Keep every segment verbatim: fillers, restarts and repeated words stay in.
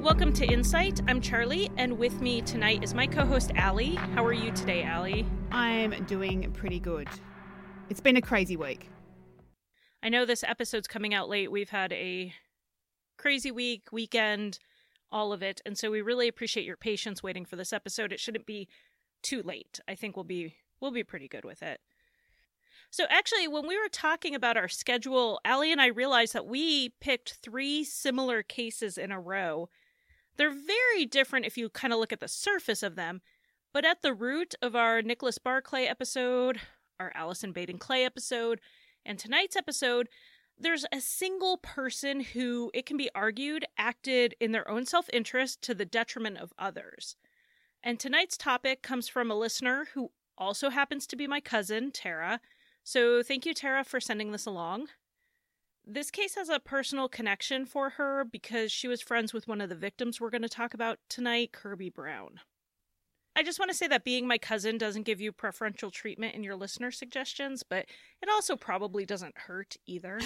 Welcome to Insight. I'm Charlie, and with me tonight is my co-host, Allie. How are you today, Allie? I'm doing pretty good. It's been a crazy week. I know this episode's coming out late. We've had a crazy week, weekend, all of it, and so we really appreciate your patience waiting for this episode. It shouldn't be too late. I think we'll be we'll be pretty good with it. So actually, when we were talking about our schedule, Allie and I realized that we picked three similar cases in a row. They're very different if you kind of look at the surface of them, but at the root of our Nicholas Barclay episode, our Allison Baden Clay episode, and tonight's episode, there's a single person who, it can be argued, acted in their own self-interest to the detriment of others. And tonight's topic comes from a listener who also happens to be my cousin, Tara. So thank you, Tara, for sending this along. This case has a personal connection for her because she was friends with one of the victims we're going to talk about tonight, Kirby Brown. I just want to say that being my cousin doesn't give you preferential treatment in your listener suggestions, but it also probably doesn't hurt either.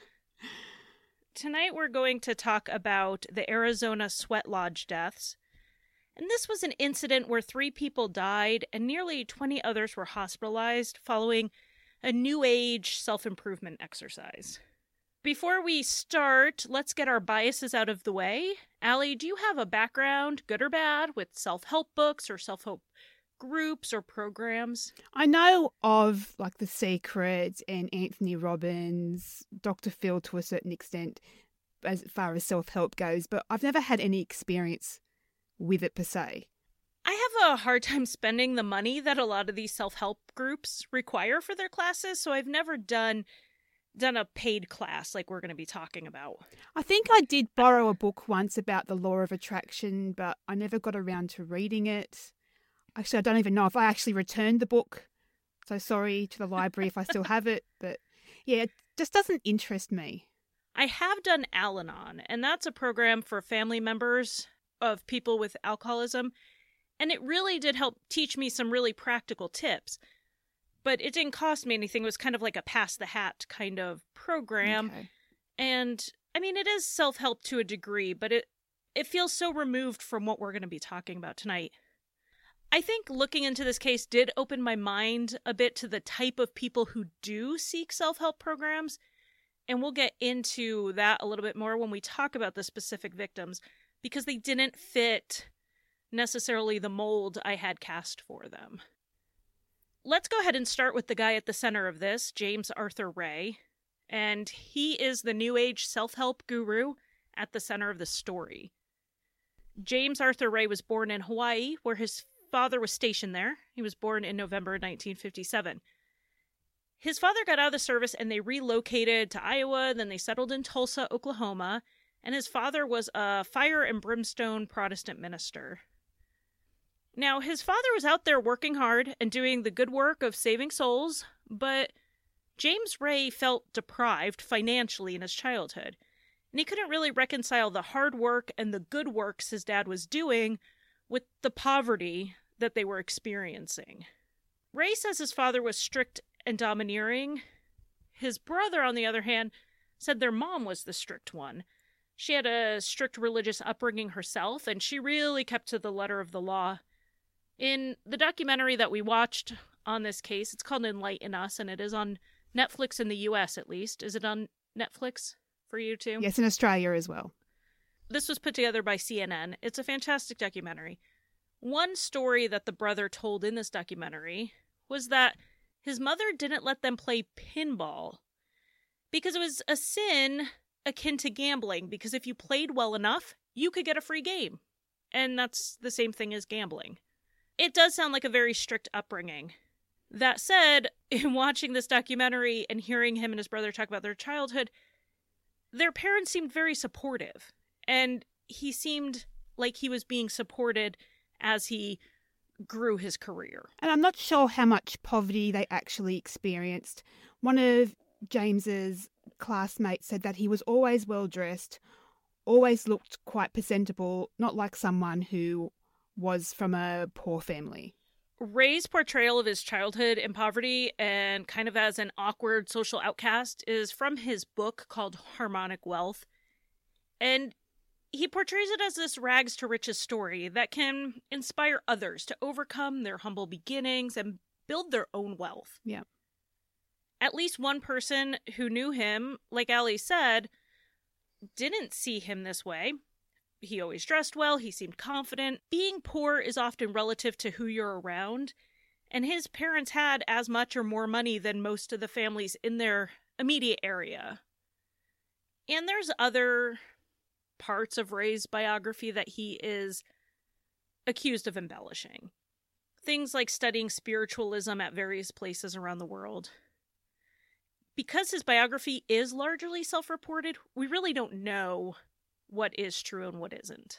Tonight we're going to talk about the Arizona Sweat Lodge deaths. And this was an incident where three people died and nearly twenty others were hospitalized following a new age self-improvement exercise. Before we start, let's get our biases out of the way. Allie, do you have a background, good or bad, with self-help books or self-help groups or programs? I know of like The Secret and Anthony Robbins, Doctor Phil to a certain extent as far as self-help goes, but I've never had any experience with it per se. I have a hard time spending the money that a lot of these self-help groups require for their classes, so I've never done done a paid class like we're going to be talking about. I think I did borrow a book once about the law of attraction, but I never got around to reading it. Actually, I don't even know if I actually returned the book. So sorry to the library if I still have it, but yeah, it just doesn't interest me. I have done Al-Anon, and that's a program for family members of people with alcoholism, and it really did help teach me some really practical tips. But it didn't cost me anything. It was kind of like a pass-the-hat kind of program. Okay. And, I mean, it is self-help to a degree, but it, it feels so removed from what we're going to be talking about tonight. I think looking into this case did open my mind a bit to the type of people who do seek self-help programs. And we'll get into that a little bit more when we talk about the specific victims, because they didn't fit necessarily the mold I had cast for them. Let's go ahead and start with the guy at the center of this, James Arthur Ray. And he is the New Age self-help guru at the center of the story. James Arthur Ray was born in Hawaii, where his father was stationed there. He was born in November nineteen fifty-seven. His father got out of the service and they relocated to Iowa, then they settled in Tulsa, Oklahoma, and his father was a fire and brimstone Protestant minister. Now, his father was out there working hard and doing the good work of saving souls, but James Ray felt deprived financially in his childhood, and he couldn't really reconcile the hard work and the good works his dad was doing with the poverty that they were experiencing. Ray says his father was strict and domineering. His brother, on the other hand, said their mom was the strict one. She had a strict religious upbringing herself, and she really kept to the letter of the law. In the documentary that we watched on this case, it's called Enlighten Us, and it is on Netflix in the U S at least. Is it on Netflix for you too? Yes, in Australia as well. This was put together by C N N. It's a fantastic documentary. One story that the brother told in this documentary was that his mother didn't let them play pinball because it was a sin akin to gambling, because if you played well enough, you could get a free game. And that's the same thing as gambling. It does sound like a very strict upbringing. That said, in watching this documentary and hearing him and his brother talk about their childhood, their parents seemed very supportive. And he seemed like he was being supported as he grew his career. And I'm not sure how much poverty they actually experienced. One of James's classmates said that he was always well-dressed, always looked quite presentable, not like someone who was from a poor family. Ray's portrayal of his childhood in poverty and kind of as an awkward social outcast is from his book called Harmonic Wealth. And He portrays it as this rags to riches story that can inspire others to overcome their humble beginnings and build their own wealth. Yeah. At least one person who knew him, like Allie said, didn't see him this way. He always dressed well, he seemed confident. Being poor is often relative to who you're around, and his parents had as much or more money than most of the families in their immediate area. And there's other parts of Ray's biography that he is accused of embellishing. Things like studying spiritualism at various places around the world. Because his biography is largely self-reported, we really don't know what is true and what isn't.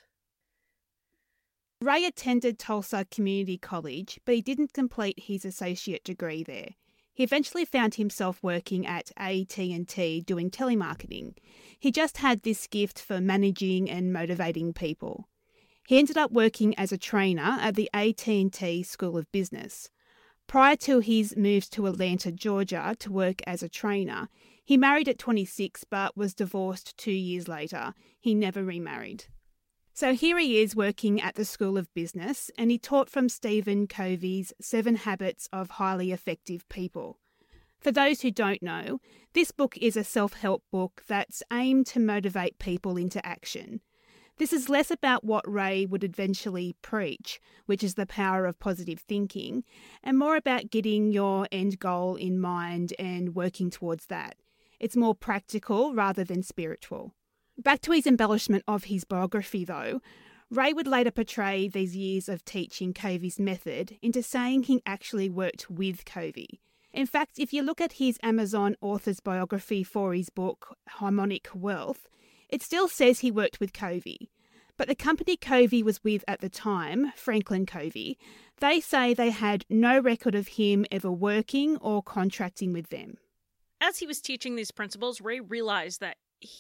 Ray attended Tulsa Community College, but he didn't complete his associate degree there. He eventually found himself working at A T and T doing telemarketing. He just had this gift for managing and motivating people. He ended up working as a trainer at the A T and T School of Business. Prior to his move to Atlanta, Georgia to work as a trainer, he married at twenty-six but was divorced two years later. He never remarried. So here he is working at the School of Business, and he taught from Stephen Covey's Seven Habits of Highly Effective People. For those who don't know, this book is a self-help book that's aimed to motivate people into action. This is less about what Ray would eventually preach, which is the power of positive thinking, and more about getting your end goal in mind and working towards that. It's more practical rather than spiritual. Back to his embellishment of his biography, though, Ray would later portray these years of teaching Covey's method into saying he actually worked with Covey. In fact, if you look at his Amazon author's biography for his book, Harmonic Wealth, it still says he worked with Covey. But the company Covey was with at the time, Franklin Covey, they say they had no record of him ever working or contracting with them. As he was teaching these principles, Ray realized that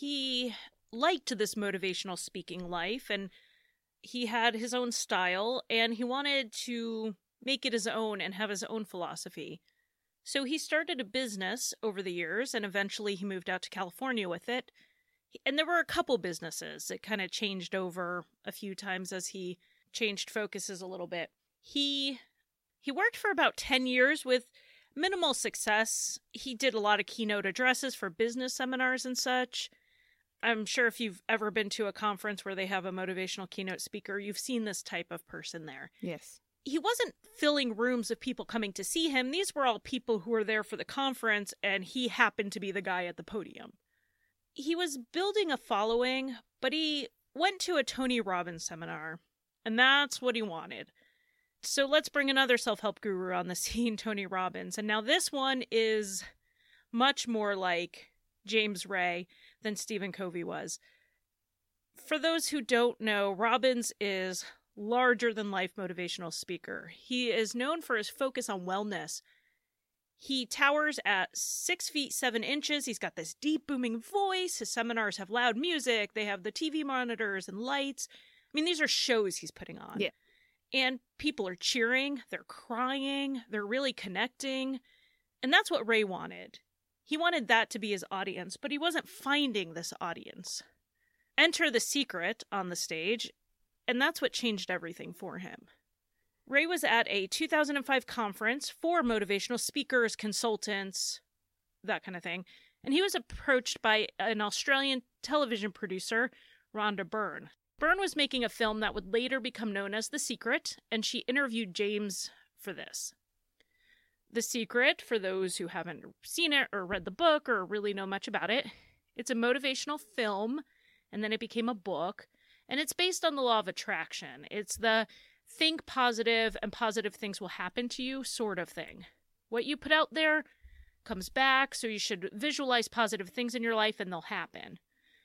he liked this motivational speaking life, and he had his own style, and he wanted to make it his own and have his own philosophy. So he started a business over the years, and eventually he moved out to California with it. And there were a couple businesses. It kind of changed over a few times as he changed focuses a little bit. He he worked for about ten years with minimal success. He did a lot of keynote addresses for business seminars and such. I'm sure if you've ever been to a conference where they have a motivational keynote speaker, you've seen this type of person there. Yes. He wasn't filling rooms of people coming to see him. These were all people who were there for the conference, and he happened to be the guy at the podium. He was building a following, but he went to a Tony Robbins seminar, and that's what he wanted. So let's bring another self-help guru on the scene, Tony Robbins. And now this one is much more like James Ray than Stephen Covey was. For those who don't know, Robbins is larger-than-life motivational speaker. He is known for his focus on wellness. He towers at six feet seven inches. He's got this deep booming voice. His seminars have loud music. They have the T V monitors and lights. I mean, these are shows he's putting on. Yeah. And people are cheering. They're crying. They're really connecting. And that's what Ray wanted. He wanted that to be his audience, but he wasn't finding this audience. Enter The Secret on the stage, and that's what changed everything for him. Ray was at a two thousand five conference for motivational speakers, consultants, that kind of thing, and he was approached by an Australian television producer, Rhonda Byrne. Byrne was making a film that would later become known as The Secret, and she interviewed James for this. The Secret, for those who haven't seen it or read the book or really know much about it, it's a motivational film, and then it became a book, and it's based on the law of attraction. It's the think positive and positive things will happen to you sort of thing. What you put out there comes back, so you should visualize positive things in your life and they'll happen.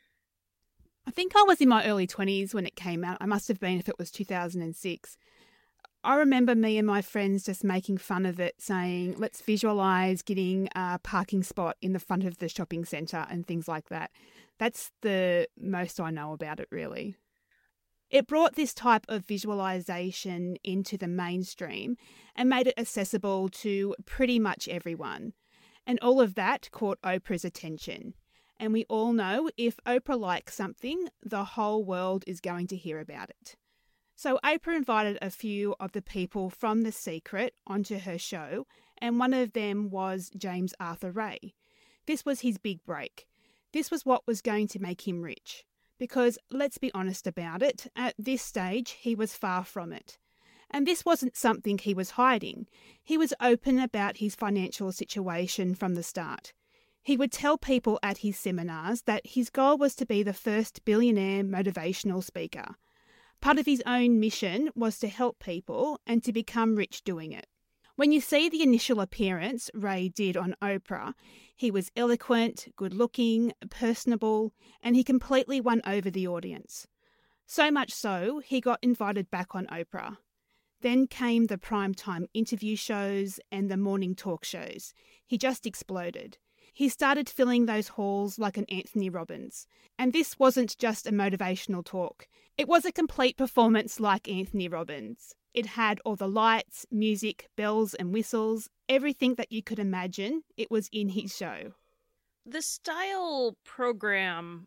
I think I was in my early twenties when it came out. I must have been if it was two thousand six. I remember me and my friends just making fun of it, saying, let's visualise getting a parking spot in the front of the shopping centre and things like that. That's the most I know about it, really. It brought this type of visualisation into the mainstream and made it accessible to pretty much everyone. And all of that caught Oprah's attention. And we all know if Oprah likes something, the whole world is going to hear about it. So Oprah invited a few of the people from The Secret onto her show, and one of them was James Arthur Ray. This was his big break. This was what was going to make him rich. Because, let's be honest about it, at this stage he was far from it. And this wasn't something he was hiding. He was open about his financial situation from the start. He would tell people at his seminars that his goal was to be the first billionaire motivational speaker. Part of his own mission was to help people and to become rich doing it. When you see the initial appearance Ray did on Oprah, he was eloquent, good-looking, personable, and he completely won over the audience. So much so, he got invited back on Oprah. Then came the primetime interview shows and the morning talk shows. He just exploded. He started filling those halls like an Anthony Robbins. And this wasn't just a motivational talk. It was a complete performance like Anthony Robbins. It had all the lights, music, bells and whistles, everything that you could imagine. It was in his show. The style program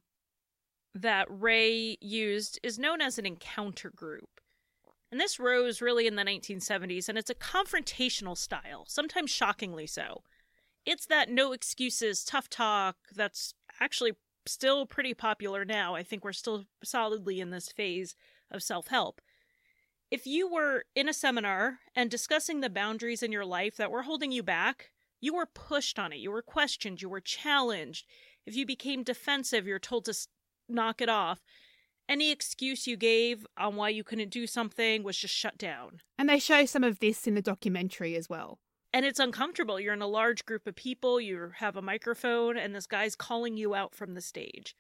that Ray used is known as an encounter group. And this rose really in the nineteen seventies, and it's a confrontational style, sometimes shockingly so. It's that no excuses, tough talk that's actually still pretty popular now. I think we're still solidly in this phase of self-help. If you were in a seminar and discussing the boundaries in your life that were holding you back, you were pushed on it. You were questioned. You were challenged. If you became defensive, you're told to knock it off. Any excuse you gave on why you couldn't do something was just shut down. And they show some of this in the documentary as well. And it's uncomfortable. You're in a large group of people, you have a microphone, and this guy's calling you out from the stage.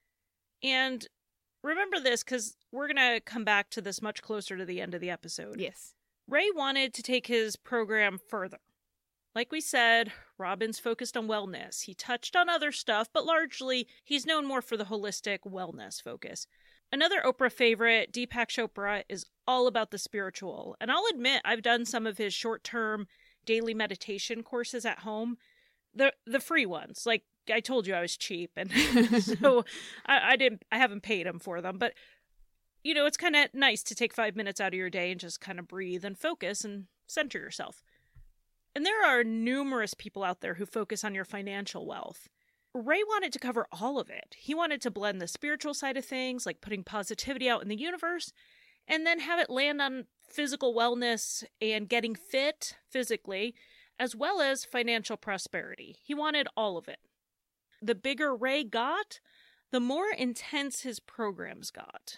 And remember this, because we're going to come back to this much closer to the end of the episode. Yes. Ray wanted to take his program further. Like we said, Robbins focused on wellness. He touched on other stuff, but largely he's known more for the holistic wellness focus. Another Oprah favorite, Deepak Chopra, is all about the spiritual. And I'll admit, I've done some of his short-term daily meditation courses at home. The the free ones. Like I told you, I was cheap. And so I, I didn't I haven't paid him for them. But, you know, it's kind of nice to take five minutes out of your day and just kind of breathe and focus and center yourself. And there are numerous people out there who focus on your financial wealth. Ray wanted to cover all of it. He wanted to blend the spiritual side of things, like putting positivity out in the universe, and then have it land on physical wellness and getting fit physically, as well as financial prosperity. He wanted all of it. The bigger Ray got, the more intense his programs got.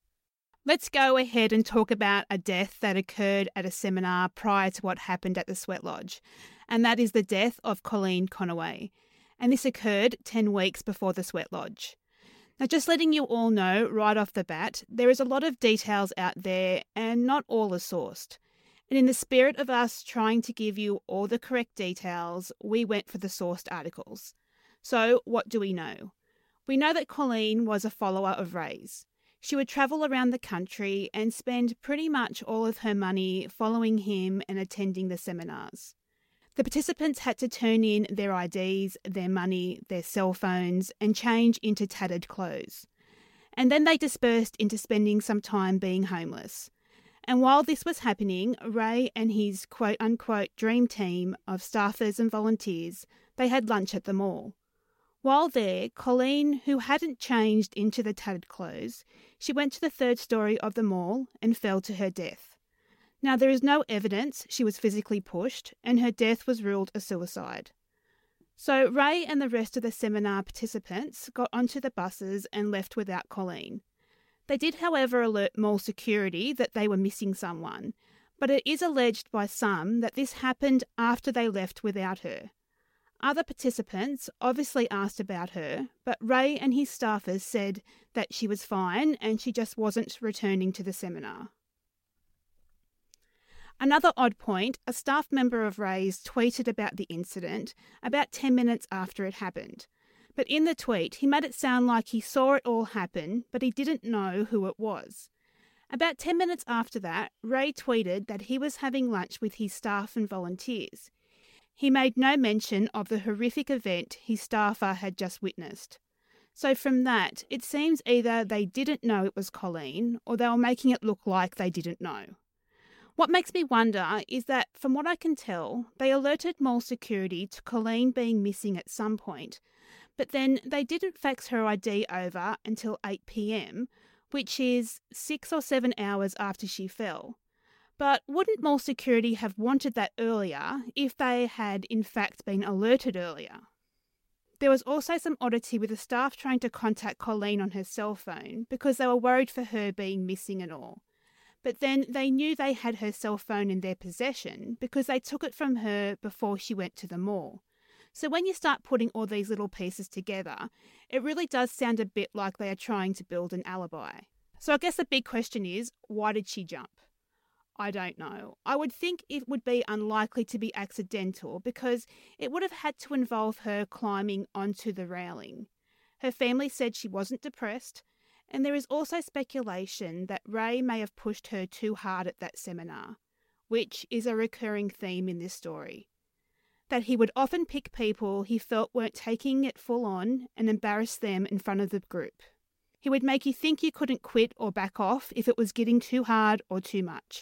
Let's go ahead and talk about a death that occurred at a seminar prior to what happened at the Sweat Lodge, and that is the death of Colleen Conaway. And this occurred ten weeks before the Sweat Lodge. Now, just letting you all know right off the bat, there is a lot of details out there and not all are sourced. And in the spirit of us trying to give you all the correct details, we went for the sourced articles. So, what do we know? We know that Colleen was a follower of Ray's. She would travel around the country and spend pretty much all of her money following him and attending the seminars. The participants had to turn in their I Ds, their money, their cell phones, and change into tattered clothes. And then they dispersed into spending some time being homeless. And while this was happening, Ray and his quote-unquote dream team of staffers and volunteers, they had lunch at the mall. While there, Colleen, who hadn't changed into the tattered clothes, she went to the third story of the mall and fell to her death. Now, there is no evidence she was physically pushed, and her death was ruled a suicide. So Ray and the rest of the seminar participants got onto the buses and left without Colleen. They did, however, alert mall security that they were missing someone, but it is alleged by some that this happened after they left without her. Other participants obviously asked about her, but Ray and his staffers said that she was fine and she just wasn't returning to the seminar. Another odd point, a staff member of Ray's tweeted about the incident about ten minutes after it happened. But in the tweet, he made it sound like he saw it all happen, but he didn't know who it was. About ten minutes after that, Ray tweeted that he was having lunch with his staff and volunteers. He made no mention of the horrific event his staffer had just witnessed. So from that, it seems either they didn't know it was Colleen or they were making it look like they didn't know. What makes me wonder is that, from what I can tell, they alerted mall security to Colleen being missing at some point, but then they didn't fax her I D over until eight p.m, which is six or seven hours after she fell. But wouldn't mall security have wanted that earlier if they had in fact been alerted earlier? There was also some oddity with the staff trying to contact Colleen on her cell phone because they were worried for her being missing and all. But then they knew they had her cell phone in their possession because they took it from her before she went to the mall. So when you start putting all these little pieces together, it really does sound a bit like they are trying to build an alibi. So I guess the big question is, why did she jump? I don't know. I would think it would be unlikely to be accidental because it would have had to involve her climbing onto the railing. Her family said she wasn't depressed, and there is also speculation that Ray may have pushed her too hard at that seminar, which is a recurring theme in this story. That he would often pick people he felt weren't taking it full on and embarrass them in front of the group. He would make you think you couldn't quit or back off if it was getting too hard or too much.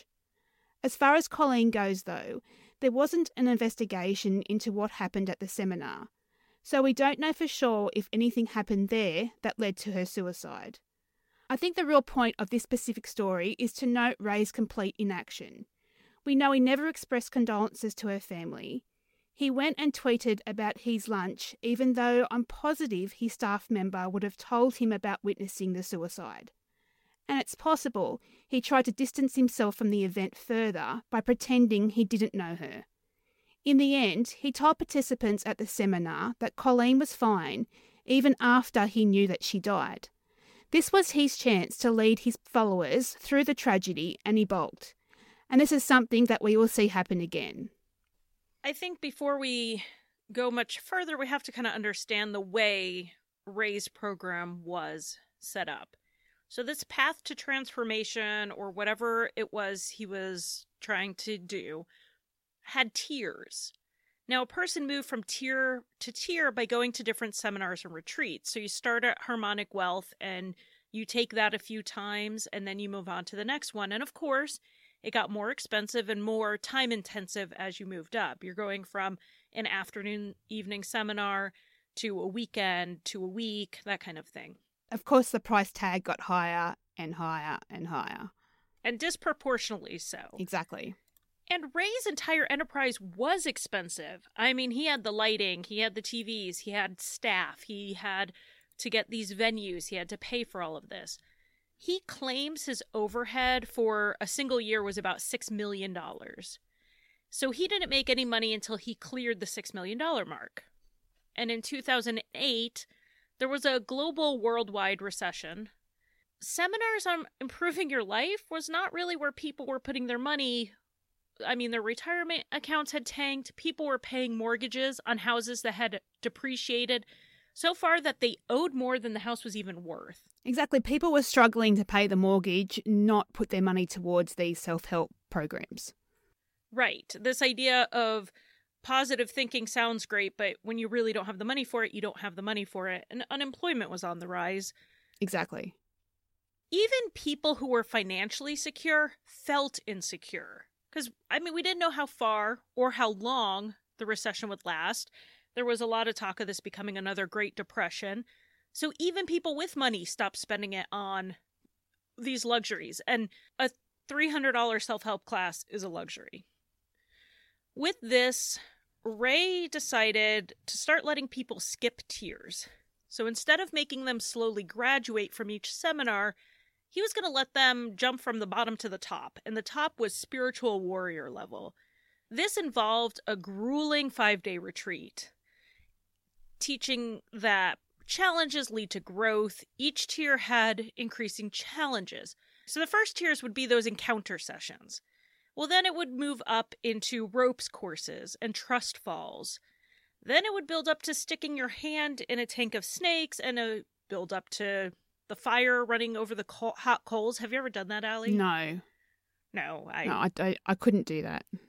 As far as Colleen goes, though, there wasn't an investigation into what happened at the seminar, so we don't know for sure if anything happened there that led to her suicide. I think the real point of this specific story is to note Ray's complete inaction. We know he never expressed condolences to her family. He went and tweeted about his lunch, even though I'm positive his staff member would have told him about witnessing the suicide. And it's possible he tried to distance himself from the event further by pretending he didn't know her. In the end, he told participants at the seminar that Colleen was fine, even after he knew that she died. This was his chance to lead his followers through the tragedy, and he balked. And this is something that we will see happen again. I think before we go much further, we have to kind of understand the way Ray's program was set up. So this path to transformation, or whatever it was he was trying to do, had tiers. Now, a person moved from tier to tier by going to different seminars and retreats. So you start at Harmonic Wealth and you take that a few times and then you move on to the next one. And of course, it got more expensive and more time intensive as you moved up. You're going from an afternoon, evening seminar to a weekend to a week, that kind of thing. Of course, the price tag got higher and higher and higher. And disproportionately so. Exactly. And Ray's entire enterprise was expensive. I mean, he had the lighting, he had the T Vs, he had staff, he had to get these venues, he had to pay for all of this. He claims his overhead for a single year was about six million dollars. So he didn't make any money until he cleared the six million dollars mark. And in two thousand eight, there was a global worldwide recession. Seminars on improving your life was not really where people were putting their money. I mean, their retirement accounts had tanked. People were paying mortgages on houses that had depreciated so far that they owed more than the house was even worth. Exactly. People were struggling to pay the mortgage, not put their money towards these self-help programs. Right. This idea of positive thinking sounds great, but when you really don't have the money for it, you don't have the money for it. And unemployment was on the rise. Exactly. Even people who were financially secure felt insecure. Because, I mean, we didn't know how far or how long the recession would last. There was a lot of talk of this becoming another Great Depression. So even people with money stopped spending it on these luxuries. And a three hundred dollars self-help class is a luxury. With this, Ray decided to start letting people skip tiers. So instead of making them slowly graduate from each seminar, he was going to let them jump from the bottom to the top, and the top was spiritual warrior level. This involved a grueling five-day retreat, teaching that challenges lead to growth. Each tier had increasing challenges. So the first tiers would be those encounter sessions. Well, then it would move up into ropes courses and trust falls. Then it would build up to sticking your hand in a tank of snakes, and a build up to the fire running over the co- hot coals. Have you ever done that, Allie? No. No, I... No, I, I, I couldn't do that.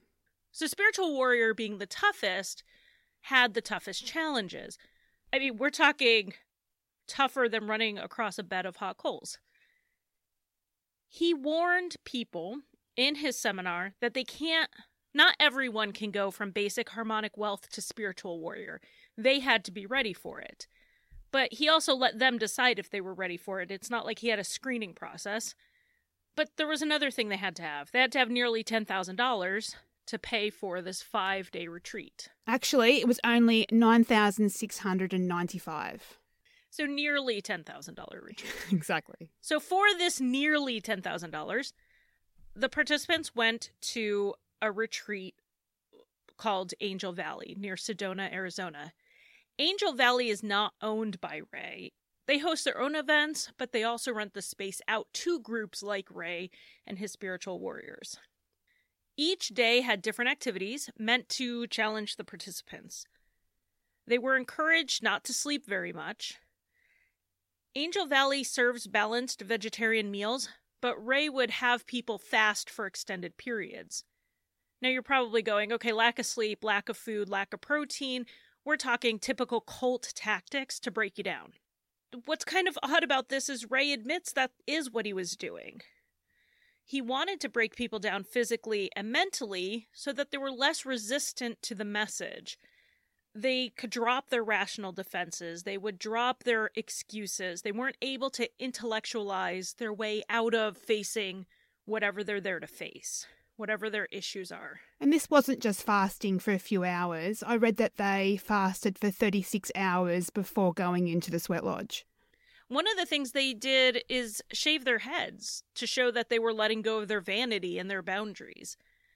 So Spiritual Warrior, being the toughest, had the toughest challenges. I mean, we're talking tougher than running across a bed of hot coals. He warned people in his seminar that they can't, not everyone can go from basic harmonic wealth to Spiritual Warrior. They had to be ready for it. But he also let them decide if they were ready for it. It's not like he had a screening process. But there was another thing they had to have. They had to have nearly ten thousand dollars to pay for this five-day retreat. Actually, it was only nine thousand six hundred ninety-five dollars. So nearly ten thousand dollars retreat. Exactly. So for this nearly ten thousand dollars, the participants went to a retreat called Angel Valley near Sedona, Arizona. Angel Valley is not owned by Ray. They host their own events, but they also rent the space out to groups like Ray and his Spiritual Warriors. Each day had different activities meant to challenge the participants. They were encouraged not to sleep very much. Angel Valley serves balanced vegetarian meals, but Ray would have people fast for extended periods. Now you're probably going, okay, lack of sleep, lack of food, lack of protein. We're talking typical cult tactics to break you down. What's kind of odd about this is Ray admits that is what he was doing. He wanted to break people down physically and mentally so that they were less resistant to the message. They could drop their rational defenses. They would drop their excuses. They weren't able to intellectualize their way out of facing whatever they're there to face, whatever their issues are. And this wasn't just fasting for a few hours. I read that they fasted for thirty-six hours before going into the sweat lodge. One of the things they did is shave their heads to show that they were letting go of their vanity and their boundaries.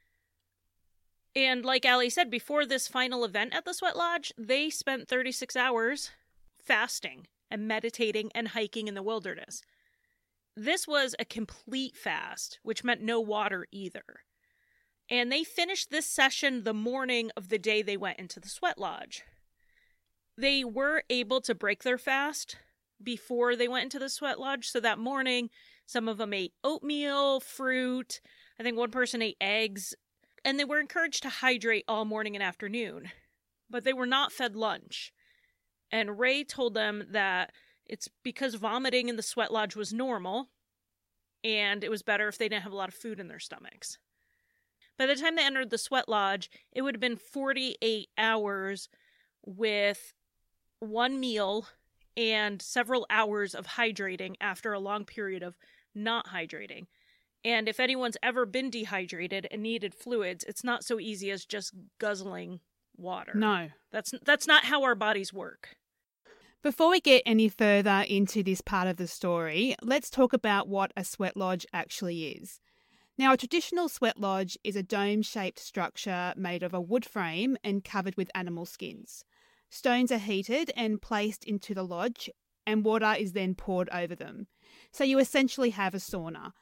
And like Allie said, before this final event at the sweat lodge, they spent thirty-six hours fasting and meditating and hiking in the wilderness. This was a complete fast, which meant no water either. And they finished this session the morning of the day they went into the sweat lodge. They were able to break their fast before they went into the sweat lodge. So that morning, some of them ate oatmeal, fruit. I think one person ate eggs. And they were encouraged to hydrate all morning and afternoon. But they were not fed lunch. And Ray told them that it's because vomiting in the sweat lodge was normal. And it was better if they didn't have a lot of food in their stomachs. By the time they entered the sweat lodge, it would have been forty-eight hours with one meal and several hours of hydrating after a long period of not hydrating. And if anyone's ever been dehydrated and needed fluids, it's not so easy as just guzzling water. No. That's that's not how our bodies work. Before we get any further into this part of the story, let's talk about what a sweat lodge actually is. Now, a traditional sweat lodge is a dome-shaped structure made of a wood frame and covered with animal skins. Stones are heated and placed into the lodge, and water is then poured over them. So you essentially have a sauna.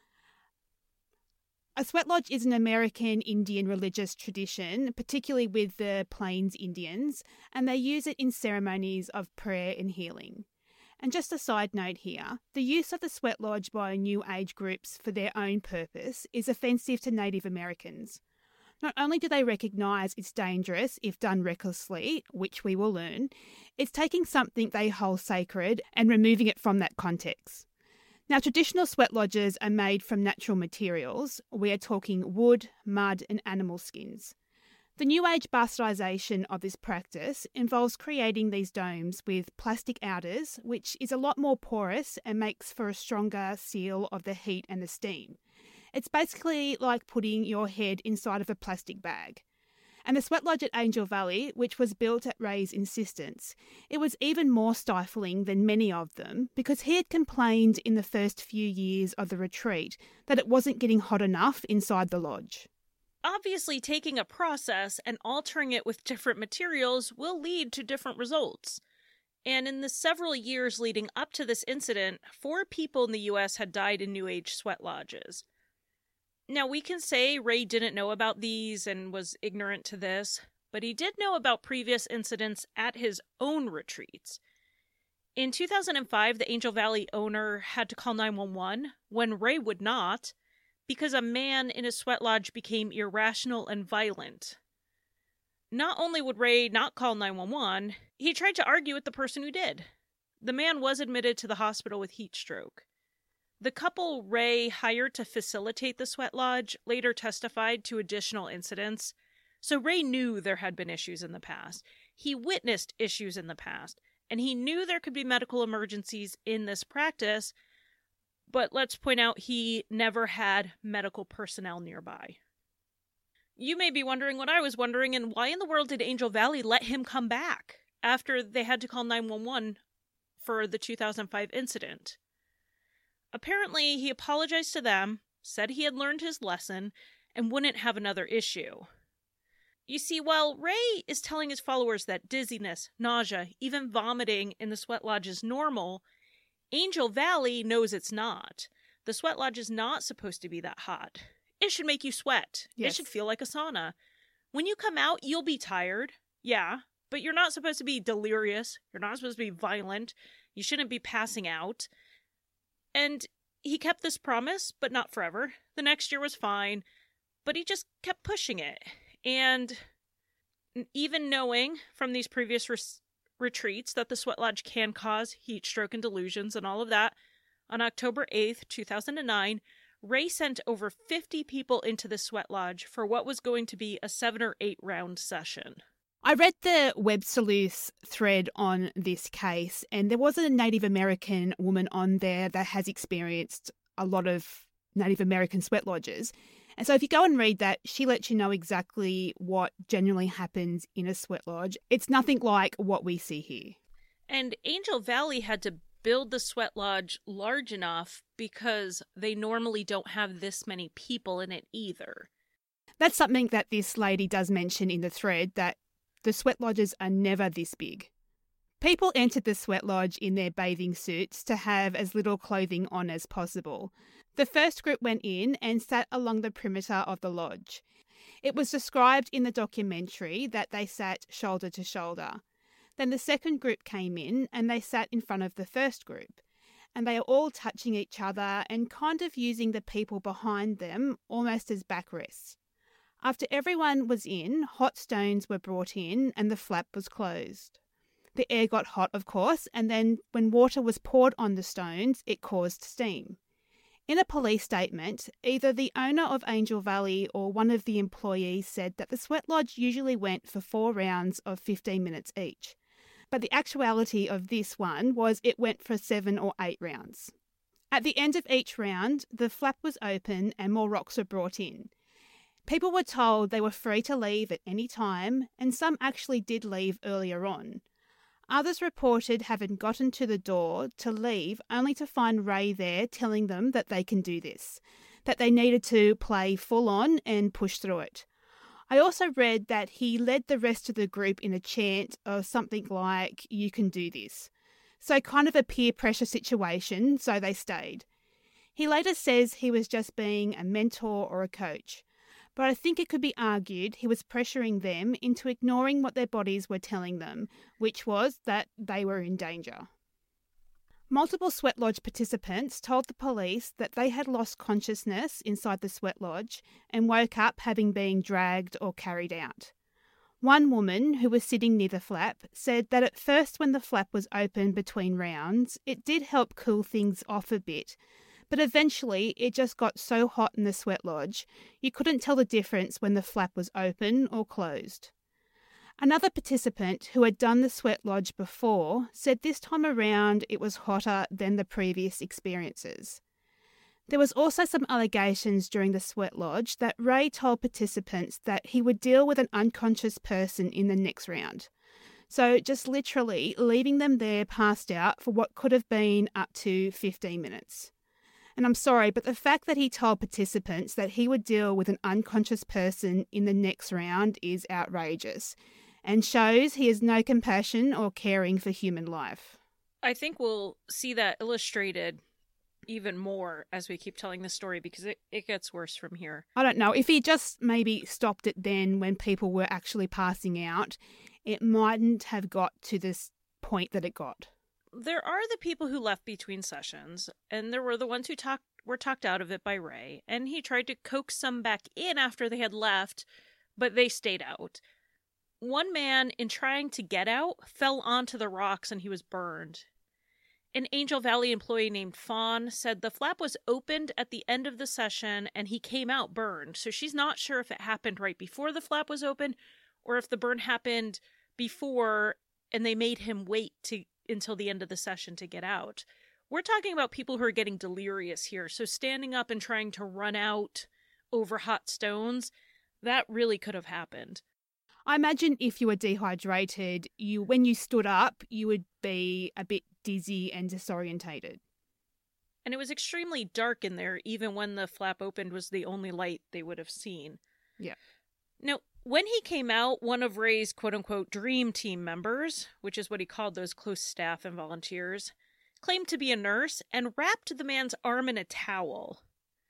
A sweat lodge is an American Indian religious tradition, particularly with the Plains Indians, and they use it in ceremonies of prayer and healing. And just a side note here, the use of the sweat lodge by New Age groups for their own purpose is offensive to Native Americans. Not only do they recognise it's dangerous if done recklessly, which we will learn, it's taking something they hold sacred and removing it from that context. Now, traditional sweat lodges are made from natural materials. We are talking wood, mud and animal skins. The New Age bastardisation of this practice involves creating these domes with plastic outers, which is a lot more porous and makes for a stronger seal of the heat and the steam. It's basically like putting your head inside of a plastic bag. And the sweat lodge at Angel Valley, which was built at Ray's insistence, it was even more stifling than many of them because he had complained in the first few years of the retreat that it wasn't getting hot enough inside the lodge. Obviously, taking a process and altering it with different materials will lead to different results. And in the several years leading up to this incident, four people in the U S had died in New Age sweat lodges. Now, we can say Ray didn't know about these and was ignorant to this, but he did know about previous incidents at his own retreats. In two thousand five, the Angel Valley owner had to call nine one one when Ray would not, because a man in a sweat lodge became irrational and violent Not only would Ray not call nine one one, he tried to argue with the person who did. The man was admitted to the hospital with heat stroke. The couple Ray hired to facilitate the sweat lodge later testified to additional incidents. So Ray knew there had been issues in the past. He witnessed issues in the past, and he knew there could be medical emergencies in this practice, but let's point out he never had medical personnel nearby. You may be wondering what I was wondering, and why in the world did Angel Valley let him come back after they had to call nine one one for the two thousand five incident? Apparently, he apologized to them, said he had learned his lesson, and wouldn't have another issue. You see, while Ray is telling his followers that dizziness, nausea, even vomiting in the sweat lodge is normal, Angel Valley knows it's not. The sweat lodge is not supposed to be that hot. It should make you sweat. Yes. It should feel like a sauna. When you come out, you'll be tired. Yeah, but you're not supposed to be delirious. You're not supposed to be violent. You shouldn't be passing out. And he kept this promise, but not forever. The next year was fine, but he just kept pushing it. And even knowing from these previous res- retreats that the sweat lodge can cause heat stroke and delusions and all of that, on October eighth, two thousand nine, Ray sent over fifty people into the sweat lodge for what was going to be a seven or eight round session. I read the Web Sleuth thread on this case, and there was a Native American woman on there that has experienced a lot of Native American sweat lodges. And so if you go and read that, she lets you know exactly what generally happens in a sweat lodge. It's nothing like what we see here. And Angel Valley had to build the sweat lodge large enough because they normally don't have this many people in it either. That's something that this lady does mention in the thread, that the sweat lodges are never this big. People entered the sweat lodge in their bathing suits to have as little clothing on as possible. The first group went in and sat along the perimeter of the lodge. It was described in the documentary that they sat shoulder to shoulder. Then the second group came in and they sat in front of the first group. And they are all touching each other and kind of using the people behind them almost as backrests. After everyone was in, hot stones were brought in and the flap was closed. The air got hot, of course, and then when water was poured on the stones, it caused steam. In a police statement, either the owner of Angel Valley or one of the employees said that the sweat lodge usually went for four rounds of fifteen minutes each. But the actuality of this one was it went for seven or eight rounds. At the end of each round, the flap was open and more rocks were brought in. People were told they were free to leave at any time, and some actually did leave earlier on. Others reported having gotten to the door to leave only to find Ray there telling them that they can do this, that they needed to play full on and push through it. I also read that he led the rest of the group in a chant of something like, "You can do this." So kind of a peer pressure situation, so they stayed. He later says he was just being a mentor or a coach. But I think it could be argued he was pressuring them into ignoring what their bodies were telling them, which was that they were in danger. Multiple sweat lodge participants told the police that they had lost consciousness inside the sweat lodge and woke up having been dragged or carried out. One woman who was sitting near the flap said that at first when the flap was open between rounds, it did help cool things off a bit, but eventually it just got so hot in the sweat lodge, you couldn't tell the difference when the flap was open or closed. Another participant who had done the sweat lodge before said this time around it was hotter than the previous experiences. There was also some allegations during the sweat lodge that Ray told participants that he would deal with an unconscious person in the next round. So just literally leaving them there passed out for what could have been up to fifteen minutes. And I'm sorry, but the fact that he told participants that he would deal with an unconscious person in the next round is outrageous and shows he has no compassion or caring for human life. I think we'll see that illustrated even more as we keep telling the story because it, it gets worse from here. I don't know. If he just maybe stopped it then when people were actually passing out, it mightn't have got to this point that it got. There are the people who left between sessions, and there were the ones who talked were talked out of it by Ray, and he tried to coax some back in after they had left, but they stayed out. One man, in trying to get out, fell onto the rocks and he was burned. An Angel Valley employee named Fawn said the flap was opened at the end of the session and he came out burned. So she's not sure if it happened right before the flap was open or if the burn happened before and they made him wait to until the end of the session to get out. We're talking about people who are getting delirious here. So standing up and trying to run out over hot stones, that really could have happened. I imagine if you were dehydrated, you when you stood up, you would be a bit dizzy and disorientated. And it was extremely dark in there, even when the flap opened was the only light they would have seen. Yeah. Now, when he came out, one of Ray's quote-unquote dream team members, which is what he called those close staff and volunteers, claimed to be a nurse and wrapped the man's arm in a towel.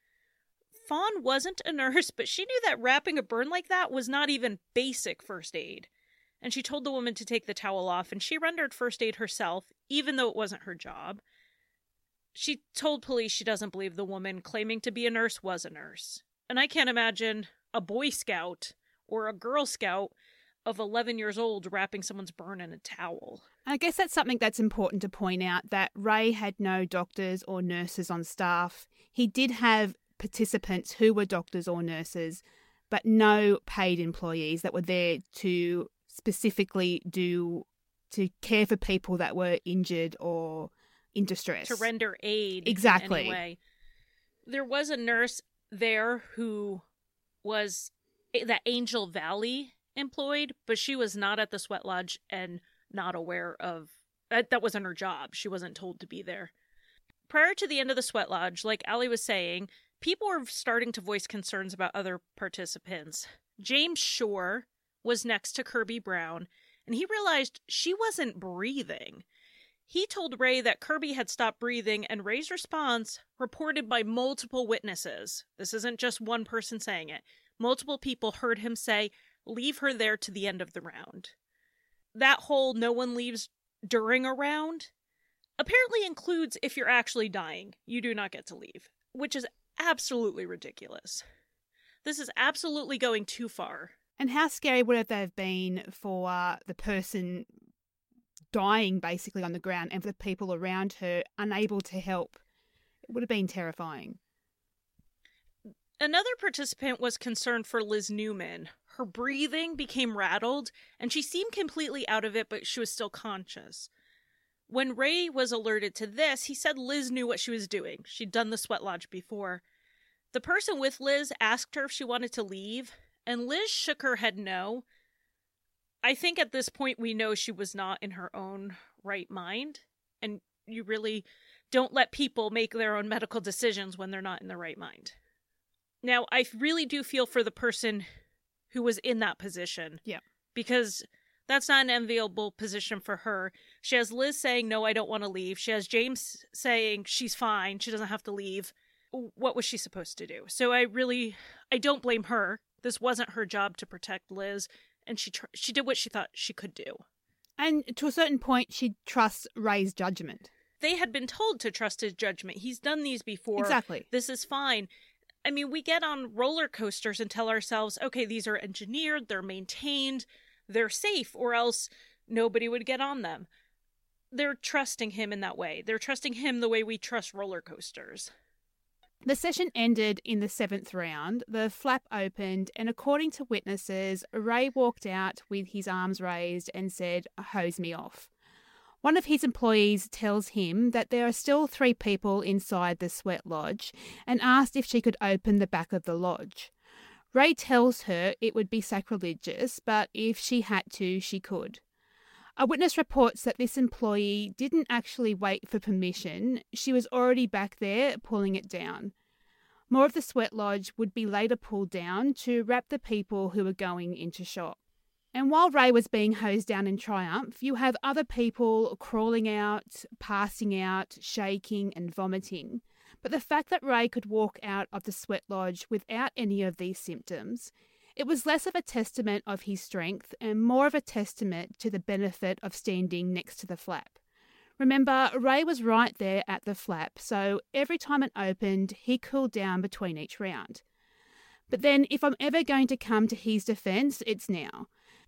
Fawn wasn't a nurse, but she knew that wrapping a burn like that was not even basic first aid. And she told the woman to take the towel off, and she rendered first aid herself, even though it wasn't her job. She told police she doesn't believe the woman claiming to be a nurse was a nurse. And I can't imagine a Boy Scout or a Girl Scout of eleven years old wrapping someone's burn in a towel. I guess that's something that's important to point out, that Ray had no doctors or nurses on staff. He did have participants who were doctors or nurses, but no paid employees that were there to specifically do, to care for people that were injured or in distress. To render aid. Exactly. In any way. There was a nurse there who was that Angel Valley employed, but she was not at the sweat lodge and not aware of, that, that wasn't her job. She wasn't told to be there. Prior to the end of the sweat lodge, like Allie was saying, people were starting to voice concerns about other participants. James Shore was next to Kirby Brown, and he realized she wasn't breathing. He told Ray that Kirby had stopped breathing, and Ray's response, reported by multiple witnesses, this isn't just one person saying it, multiple people heard him say, "Leave her there to the end of the round." That whole no one leaves during a round apparently includes if you're actually dying. You do not get to leave, which is absolutely ridiculous. This is absolutely going too far. And how scary would it have been for uh, the person dying basically on the ground and for the people around her unable to help? It would have been terrifying. Another participant was concerned for Liz Newman. Her breathing became rattled, and she seemed completely out of it, but she was still conscious. When Ray was alerted to this, he said Liz knew what she was doing. She'd done the sweat lodge before. The person with Liz asked her if she wanted to leave, and Liz shook her head no. I think at this point we know she was not in her own right mind, and you really don't let people make their own medical decisions when they're not in the right mind. Now, I really do feel for the person who was in that position. Yeah. Because that's not an enviable position for her. She has Liz saying, no, I don't want to leave. She has James saying she's fine. She doesn't have to leave. What was she supposed to do? So I really, I don't blame her. This wasn't her job to protect Liz. And she tr- she did what she thought she could do. And to a certain point, she trusts Ray's judgment. They had been told to trust his judgment. He's done these before. Exactly. This is fine. I mean, we get on roller coasters and tell ourselves, okay, these are engineered, they're maintained, they're safe, or else nobody would get on them. They're trusting him in that way. They're trusting him the way we trust roller coasters. The session ended in the seventh round. The flap opened, and according to witnesses, Ray walked out with his arms raised and said, "Hose me off." One of his employees tells him that there are still three people inside the sweat lodge and asked if she could open the back of the lodge. Ray tells her it would be sacrilegious, but if she had to, she could. A witness reports that this employee didn't actually wait for permission. She was already back there pulling it down. More of the sweat lodge would be later pulled down to wrap the people who were going into shock. And while Ray was being hosed down in triumph, you have other people crawling out, passing out, shaking and vomiting. But the fact that Ray could walk out of the sweat lodge without any of these symptoms, it was less of a testament of his strength and more of a testament to the benefit of standing next to the flap. Remember, Ray was right there at the flap, so every time it opened, he cooled down between each round. But then, if I'm ever going to come to his defence, it's now.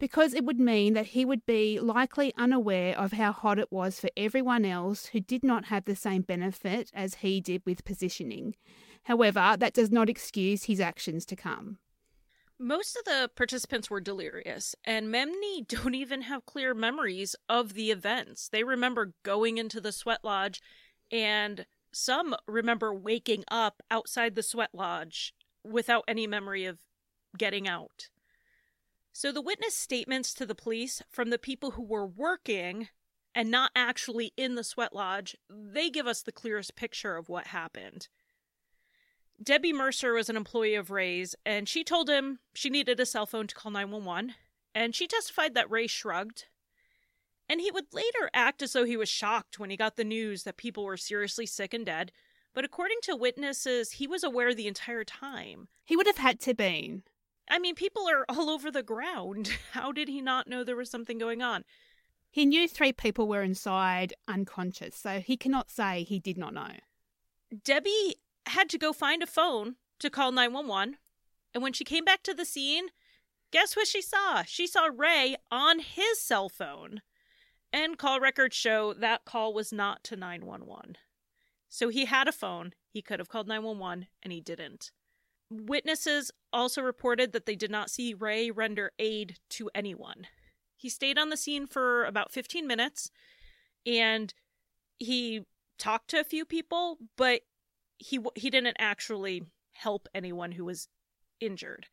because it would mean that he would be likely unaware of how hot it was for everyone else who did not have the same benefit as he did with positioning. However, that does not excuse his actions to come. Most of the participants were delirious, and many don't even have clear memories of the events. They remember going into the sweat lodge, and some remember waking up outside the sweat lodge without any memory of getting out. So the witness statements to the police from the people who were working and not actually in the sweat lodge, they give us the clearest picture of what happened. Debbie Mercer was an employee of Ray's, and she told him she needed a cell phone to call nine one one, and she testified that Ray shrugged. And he would later act as though he was shocked when he got the news that people were seriously sick and dead, but according to witnesses, he was aware the entire time. He would have had to been. I mean, people are all over the ground. How did he not know there was something going on? He knew three people were inside unconscious, so he cannot say he did not know. Debbie had to go find a phone to call nine one one, and when she came back to the scene, guess what she saw? She saw Ray on his cell phone, and call records show that call was not to nine one one. So he had a phone, he could have called nine one one, and he didn't. Witnesses also reported that they did not see Ray render aid to anyone. He stayed on the scene for about fifteen minutes, and he talked to a few people, but he he didn't actually help anyone who was injured.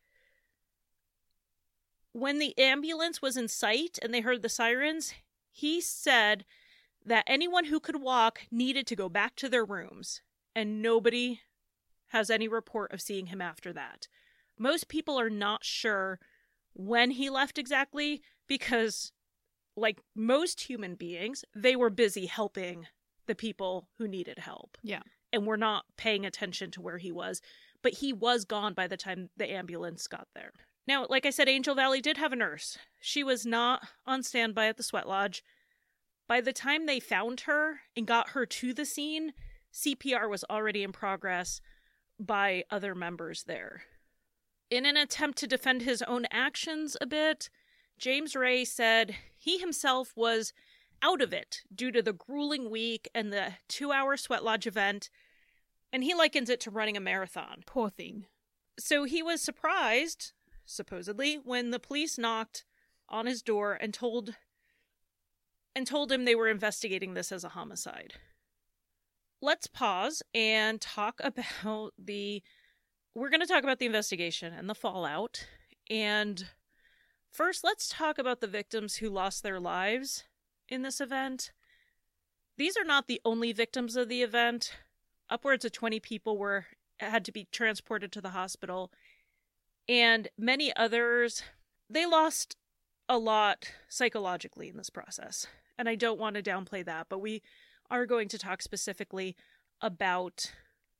When the ambulance was in sight and they heard the sirens, he said that anyone who could walk needed to go back to their rooms, and nobody has any report of seeing him after that. Most people are not sure when he left exactly because, like most human beings, they were busy helping the people who needed help. Yeah. And were not paying attention to where he was. But he was gone by the time the ambulance got there. Now, like I said, Angel Valley did have a nurse. She was not on standby at the sweat lodge. By the time they found her and got her to the scene, C P R was already in progress by other members there. In an attempt to defend his own actions a bit, James Ray said he himself was out of it due to the grueling week and the two-hour sweat lodge event, and he likens it to running a marathon. Poor thing. So he was surprised, supposedly, when the police knocked on his door and told and told him they were investigating this as a homicide. Let's pause and talk about the... We're going to talk about the investigation and the fallout. And first, let's talk about the victims who lost their lives in this event. These are not the only victims of the event. Upwards of twenty people were had to be transported to the hospital. And many others, they lost a lot psychologically in this process. And I don't want to downplay that, but we are going to talk specifically about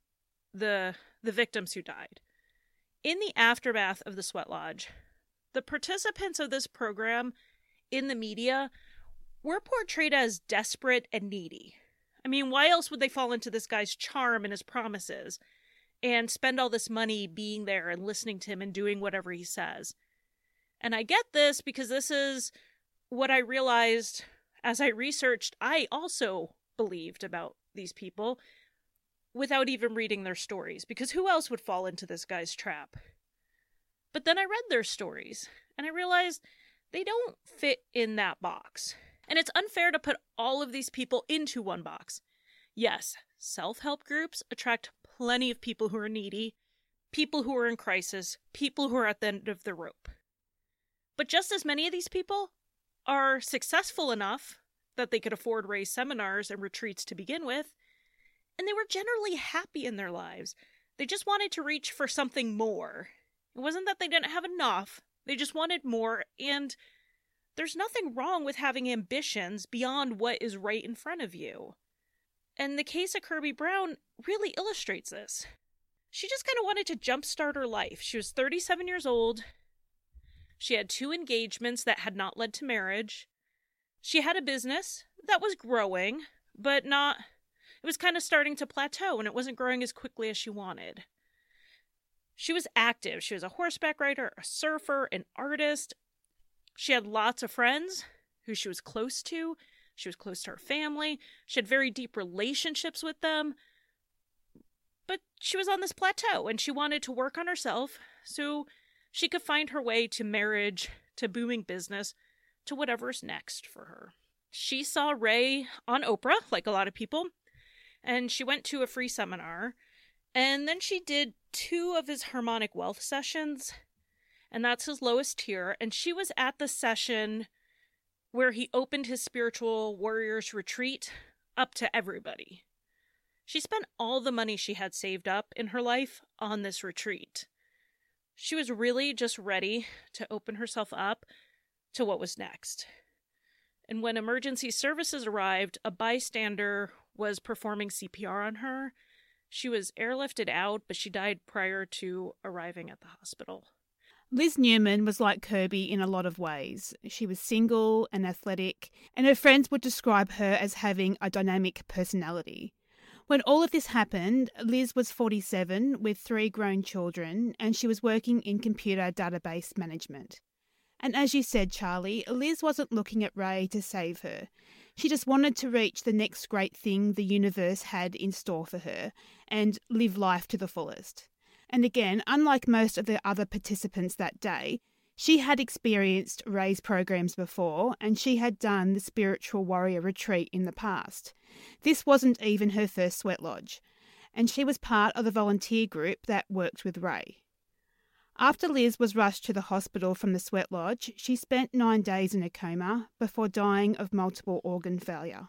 the the victims who died. In the aftermath of the sweat lodge, the participants of this program in the media were portrayed as desperate and needy. I mean, why else would they fall into this guy's charm and his promises and spend all this money being there and listening to him and doing whatever he says? And I get this because this is what I realized as I researched. I also believed about these people without even reading their stories, because who else would fall into this guy's trap? But then I read their stories and I realized they don't fit in that box. And it's unfair to put all of these people into one box. Yes, self-help groups attract plenty of people who are needy, people who are in crisis, people who are at the end of the rope. But just as many of these people are successful enough that they could afford Ray's seminars and retreats to begin with, and they were generally happy in their lives. They just wanted to reach for something more. It wasn't that they didn't have enough, they just wanted more, and there's nothing wrong with having ambitions beyond what is right in front of you. And the case of Kirby Brown really illustrates this. She just kind of wanted to jumpstart her life. She was thirty-seven years old. She had two engagements that had not led to marriage. She had a business that was growing, but not... It was kind of starting to plateau, and it wasn't growing as quickly as she wanted. She was active. She was a horseback rider, a surfer, an artist. She had lots of friends who she was close to. She was close to her family. She had very deep relationships with them. But she was on this plateau and she wanted to work on herself so she could find her way to marriage, to booming business, to whatever's next for her. She saw Ray on Oprah, like a lot of people, and she went to a free seminar, and then she did two of his harmonic wealth sessions, and that's his lowest tier, and she was at the session where he opened his spiritual warriors retreat up to everybody. She spent all the money she had saved up in her life on this retreat. She was really just ready to open herself up to what was next. And when emergency services arrived, a bystander was performing C P R on her. She was airlifted out, but she died prior to arriving at the hospital. Liz Newman was like Kirby in a lot of ways. She was single and athletic, and her friends would describe her as having a dynamic personality. When all of this happened, Liz was forty-seven with three grown children, and she was working in computer database management. And as you said, Charlie, Liz wasn't looking at Ray to save her. She just wanted to reach the next great thing the universe had in store for her and live life to the fullest. And again, unlike most of the other participants that day, she had experienced Ray's programs before and she had done the Spiritual Warrior Retreat in the past. This wasn't even her first sweat lodge, and she was part of the volunteer group that worked with Ray. After Liz was rushed to the hospital from the sweat lodge, she spent nine days in a coma before dying of multiple organ failure.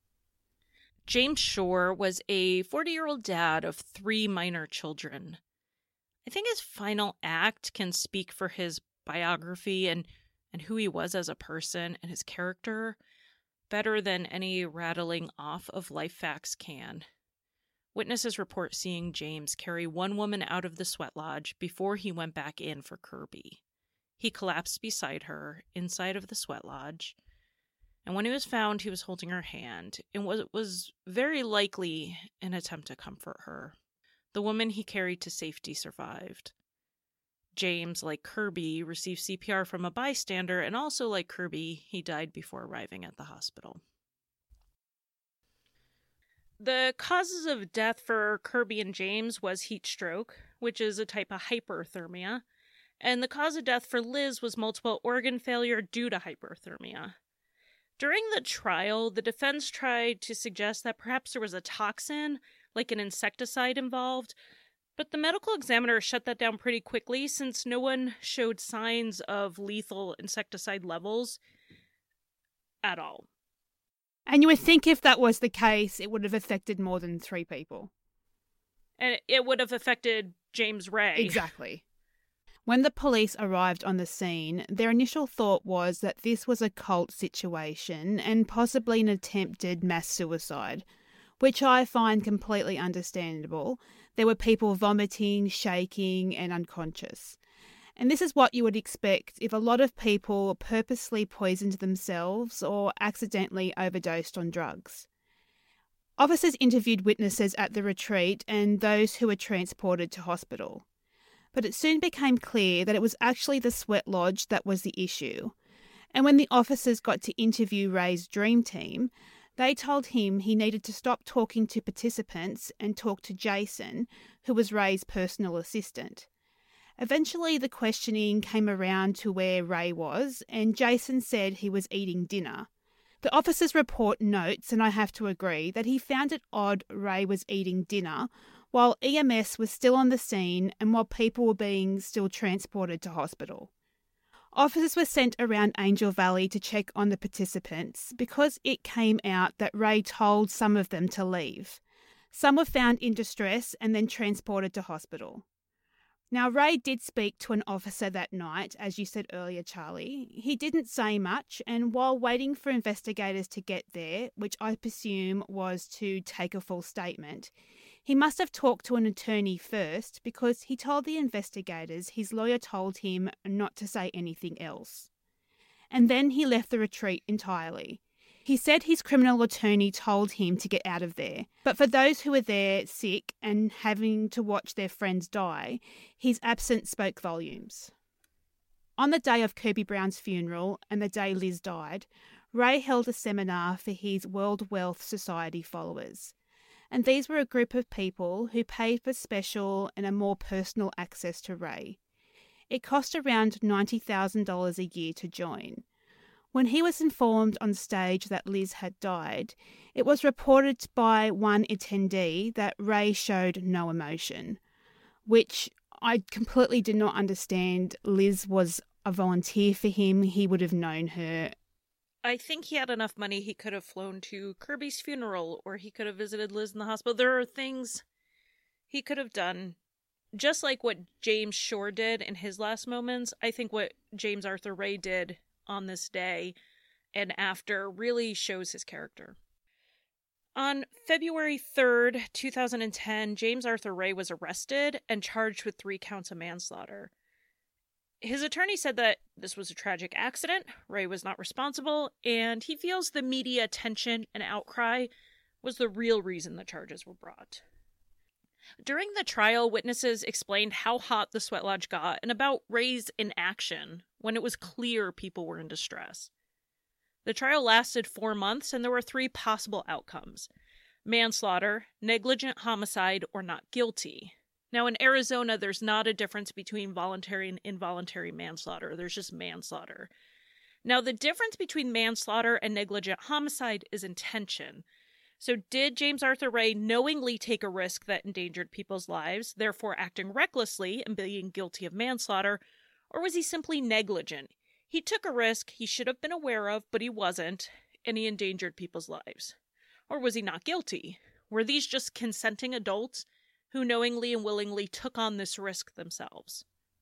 James Shore was a forty-year-old dad of three minor children. I think his final act can speak for his biography and, and who he was as a person and his character better than any rattling off of life facts can. Witnesses report seeing James carry one woman out of the sweat lodge before he went back in for Kirby. He collapsed beside her inside of the sweat lodge, and when he was found, he was holding her hand in what was very likely an attempt to comfort her. The woman he carried to safety survived. James, like Kirby, received C P R from a bystander, and also like Kirby, he died before arriving at the hospital. The causes of death for Kirby and James was heat stroke, which is a type of hyperthermia, and the cause of death for Liz was multiple organ failure due to hyperthermia. During the trial, the defense tried to suggest that perhaps there was a toxin, like an insecticide, involved, but the medical examiner shut that down pretty quickly since no one showed signs of lethal insecticide levels at all. And you would think if that was the case, it would have affected more than three people. And it would have affected James Ray. Exactly. When the police arrived on the scene, their initial thought was that this was a cult situation and possibly an attempted mass suicide, which I find completely understandable. There were people vomiting, shaking, and unconscious. And this is what you would expect if a lot of people purposely poisoned themselves or accidentally overdosed on drugs. Officers interviewed witnesses at the retreat and those who were transported to hospital. But it soon became clear that it was actually the sweat lodge that was the issue. And when the officers got to interview Ray's dream team, they told him he needed to stop talking to participants and talk to Jason, who was Ray's personal assistant. Eventually, the questioning came around to where Ray was, and Jason said he was eating dinner. The officer's report notes, and I have to agree, that he found it odd Ray was eating dinner while E M S was still on the scene and while people were being still transported to hospital. Officers were sent around Angel Valley to check on the participants because it came out that Ray told some of them to leave. Some were found in distress and then transported to hospital. Now, Ray did speak to an officer that night, as you said earlier, Charlie. He didn't say much, and while waiting for investigators to get there, which I presume was to take a full statement, he must have talked to an attorney first because he told the investigators his lawyer told him not to say anything else. And then he left the retreat entirely. He said his criminal attorney told him to get out of there, but for those who were there sick and having to watch their friends die, his absence spoke volumes. On the day of Kirby Brown's funeral and the day Liz died, Ray held a seminar for his World Wealth Society followers. And these were a group of people who paid for special and a more personal access to Ray. It cost around ninety thousand dollars a year to join. When he was informed on stage that Liz had died, it was reported by one attendee that Ray showed no emotion, which I completely did not understand. Liz was a volunteer for him. He would have known her. I think he had enough money he could have flown to Kirby's funeral, or he could have visited Liz in the hospital. There are things he could have done, just like what James Shore did in his last moments. I think what James Arthur Ray did on this day and after really shows his character. On February third, two thousand ten, James Arthur Ray was arrested and charged with three counts of manslaughter. His attorney said that this was a tragic accident, Ray was not responsible, and he feels the media attention and outcry was the real reason the charges were brought. During the trial, witnesses explained how hot the sweat lodge got and about Ray's inaction when it was clear people were in distress. The trial lasted four months, and there were three possible outcomes: manslaughter, negligent homicide, or not guilty. Now, in Arizona, there's not a difference between voluntary and involuntary manslaughter. There's just manslaughter. Now, the difference between manslaughter and negligent homicide is intention. So did James Arthur Ray knowingly take a risk that endangered people's lives, therefore acting recklessly and being guilty of manslaughter, or was he simply negligent? He took a risk he should have been aware of, but he wasn't, and he endangered people's lives. Or was he not guilty? Were these just consenting adults who knowingly and willingly took on this risk themselves?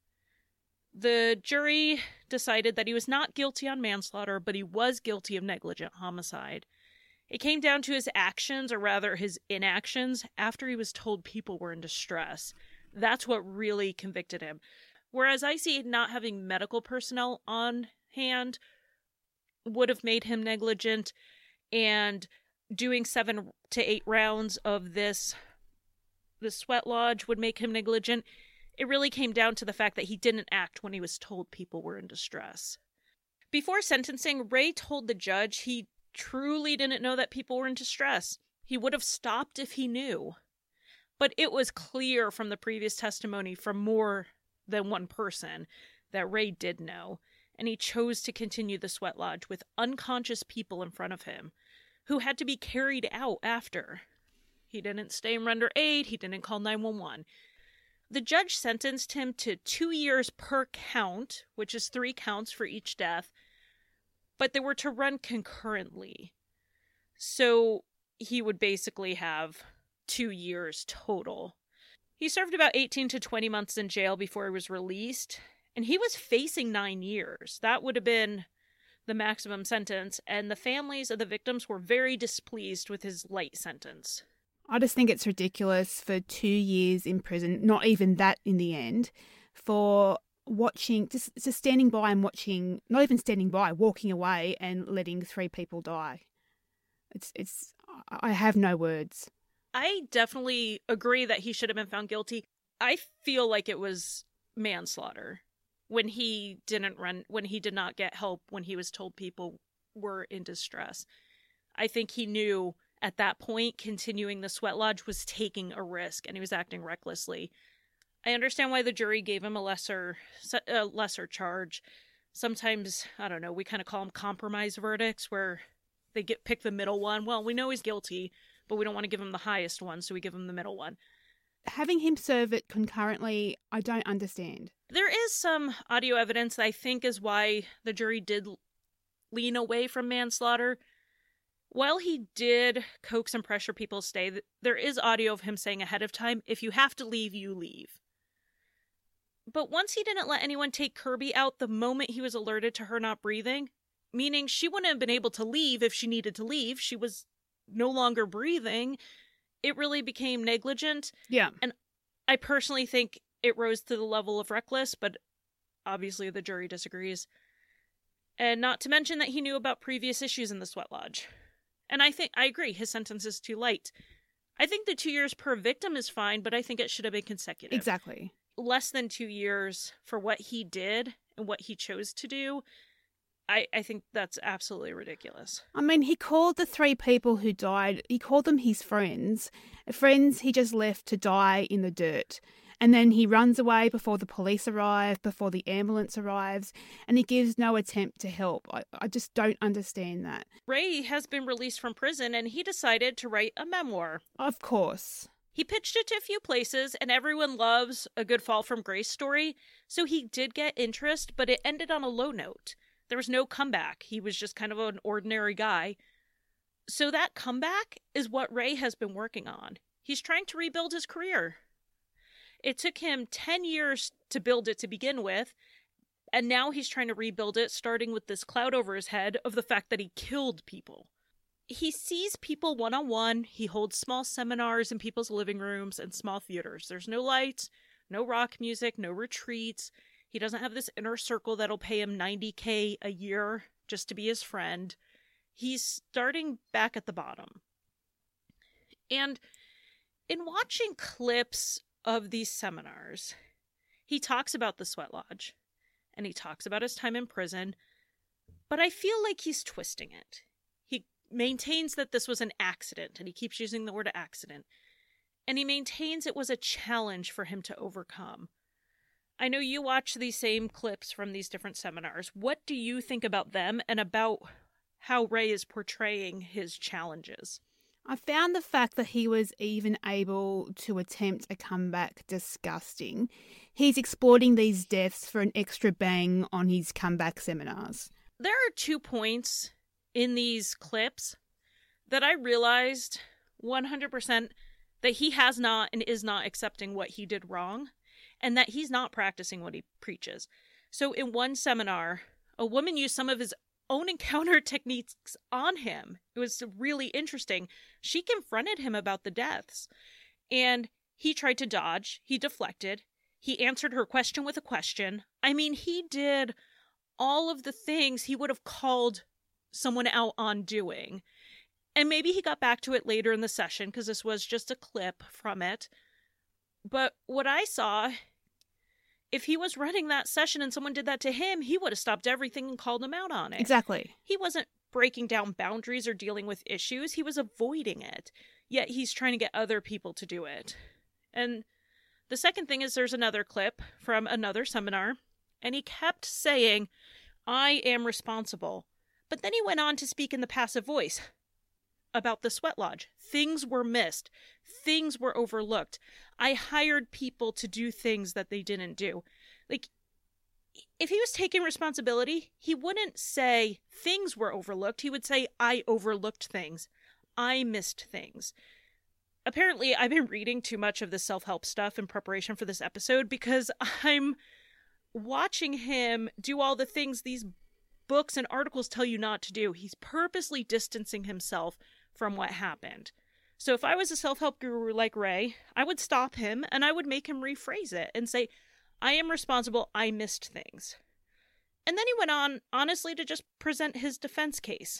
The jury decided that he was not guilty on manslaughter, but he was guilty of negligent homicide. It came down to his actions, or rather his inactions, after he was told people were in distress. That's what really convicted him. Whereas I see not having medical personnel on hand would have made him negligent, and doing seven to eight rounds of this, the sweat lodge would make him negligent. It really came down to the fact that he didn't act when he was told people were in distress. Before sentencing, Ray told the judge he truly didn't know that people were in distress. He would have stopped if he knew. But it was clear from the previous testimony from more than one person that Ray did know, and he chose to continue the sweat lodge with unconscious people in front of him who had to be carried out after. He didn't stay and render aid. He didn't call nine one one. The judge sentenced him to two years per count, which is three counts for each death, but they were to run concurrently. So he would basically have two years total. He served about eighteen to twenty months in jail before he was released, and he was facing nine years. That would have been the maximum sentence, and the families of the victims were very displeased with his light sentence. I just think it's ridiculous for two years in prison, not even that in the end, for watching, just, just standing by and watching, not even standing by, walking away and letting three people die. It's, it's, I have no words. I definitely agree that he should have been found guilty. I feel like it was manslaughter when he didn't run, when he did not get help when he was told people were in distress. I think he knew at that point continuing the sweat lodge was taking a risk, and he was acting recklessly. I understand why the jury gave him a lesser a lesser charge. Sometimes, I don't know, we kind of call them compromise verdicts, where they get pick the middle one. Well, we know he's guilty, but we don't want to give him the highest one, so we give him the middle one. Having him serve it concurrently, I don't understand. There is some audio evidence that I think is why the jury did lean away from manslaughter. While he did coax and pressure people to stay, there is audio of him saying ahead of time, if you have to leave, you leave. But once he didn't let anyone take Kirby out the moment he was alerted to her not breathing, meaning she wouldn't have been able to leave if she needed to leave, she was no longer breathing, it really became negligent. Yeah. And I personally think it rose to the level of reckless, but obviously the jury disagrees. And not to mention that he knew about previous issues in the sweat lodge. And I think, I agree, his sentence is too light. I think the two years per victim is fine, but I think it should have been consecutive. Exactly. Less than two years for what he did and what he chose to do, I, I think that's absolutely ridiculous. I mean, he called the three people who died, he called them his friends. Friends he just left to die in the dirt. And then he runs away before the police arrive, before the ambulance arrives, and he gives no attempt to help. I, I just don't understand that. Ray has been released from prison, and he decided to write a memoir. Of course. He pitched it to a few places, and everyone loves a good fall from grace story, so he did get interest, but it ended on a low note. There was no comeback. He was just kind of an ordinary guy. So that comeback is what Ray has been working on. He's trying to rebuild his career. It took him ten years to build it to begin with, and now he's trying to rebuild it, starting with this cloud over his head of the fact that he killed people. He sees people one-on-one. He holds small seminars in people's living rooms and small theaters. There's no lights, no rock music, no retreats. He doesn't have this inner circle that'll pay him ninety K a year just to be his friend. He's starting back at the bottom. And in watching clips of these seminars, he talks about the Sweat Lodge, and he talks about his time in prison, but I feel like he's twisting it. He maintains that this was an accident, and he keeps using the word accident, and he maintains it was a challenge for him to overcome. I know you watch these same clips from these different seminars. What do you think about them and about how Ray is portraying his challenges? I found the fact that he was even able to attempt a comeback disgusting. He's exploiting these deaths for an extra bang on his comeback seminars. There are two points in these clips that I realized one hundred percent that he has not and is not accepting what he did wrong, and that he's not practicing what he preaches. So in one seminar, a woman used some of his own encounter techniques on him. It was really interesting. She confronted him about the deaths, and he tried to dodge. He deflected. He answered her question with a question. I mean, he did all of the things he would have called someone out on doing. And maybe he got back to it later in the session because this was just a clip from it. But what I saw, if he was running that session and someone did that to him, he would have stopped everything and called him out on it. Exactly. He wasn't breaking down boundaries or dealing with issues. He was avoiding it. Yet he's trying to get other people to do it. And the second thing is there's another clip from another seminar, and he kept saying, I am responsible. But then he went on to speak in the passive voice about the Sweat Lodge. Things were missed. Things were overlooked. I hired people to do things that they didn't do. Like, if he was taking responsibility, he wouldn't say things were overlooked. He would say, I overlooked things. I missed things. Apparently, I've been reading too much of the self-help stuff in preparation for this episode because I'm watching him do all the things these books and articles tell you not to do. He's purposely distancing himself from what happened. So if I was a self-help guru like Ray, I would stop him and I would make him rephrase it and say, I am responsible, I missed things. And then he went on, honestly, to just present his defense case.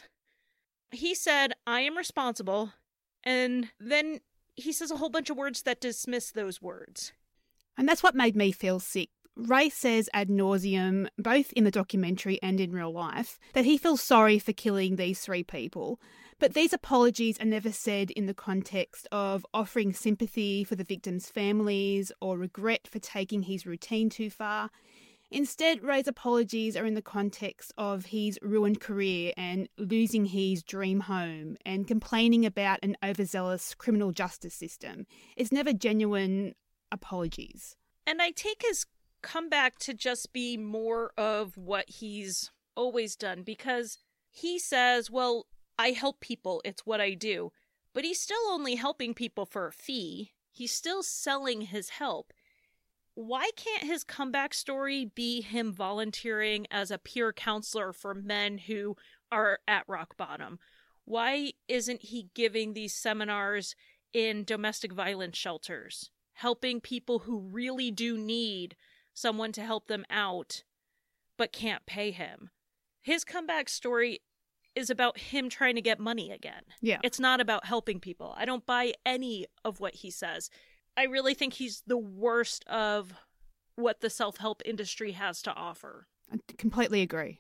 He said, I am responsible, and then he says a whole bunch of words that dismiss those words. And that's what made me feel sick. Ray says ad nauseum, both in the documentary and in real life, that he feels sorry for killing these three people. But these apologies are never said in the context of offering sympathy for the victims' families or regret for taking his routine too far. Instead, Ray's apologies are in the context of his ruined career and losing his dream home and complaining about an overzealous criminal justice system. It's never genuine apologies. And I take his comeback to just be more of what he's always done, because he says, well, I help people, it's what I do. But he's still only helping people for a fee. He's still selling his help. Why can't his comeback story be him volunteering as a peer counselor for men who are at rock bottom? Why isn't he giving these seminars in domestic violence shelters, helping people who really do need someone to help them out but can't pay him? His comeback story is about him trying to get money again. Yeah. It's not about helping people. I don't buy any of what he says. I really think he's the worst of what the self-help industry has to offer. I completely agree.